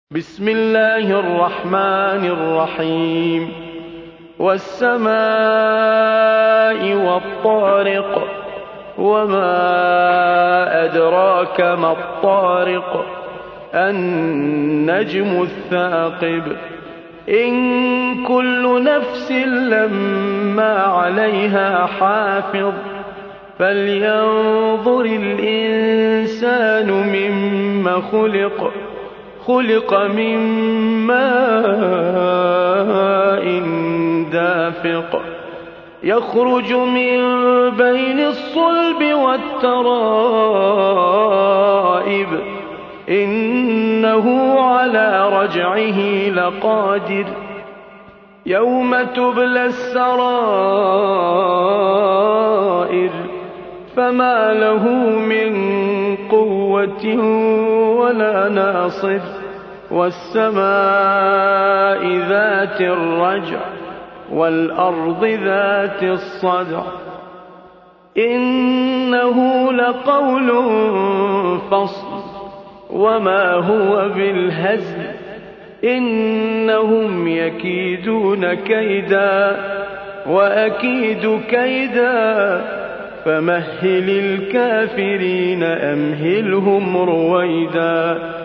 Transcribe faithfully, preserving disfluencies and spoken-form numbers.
بسم الله الرحمن الرحيم والسماء والطارق وما أدراك ما الطارق النجم الثاقب إن كل نفس لما عليها حافظ فلينظر الإنسان مما خلق خلق من ماء دافق يخرج من بين الصلب والترائب إنه على رجعه لقادر يوم تبلى السرائر فما له من قوة ولا ناصر والسماء ذات الرجع والأرض ذات الصدع إنه لقول فصل وما هو بالهزل إنهم يكيدون كيدا وأكيد كيدا فمهل الكافرين أمهلهم رويدا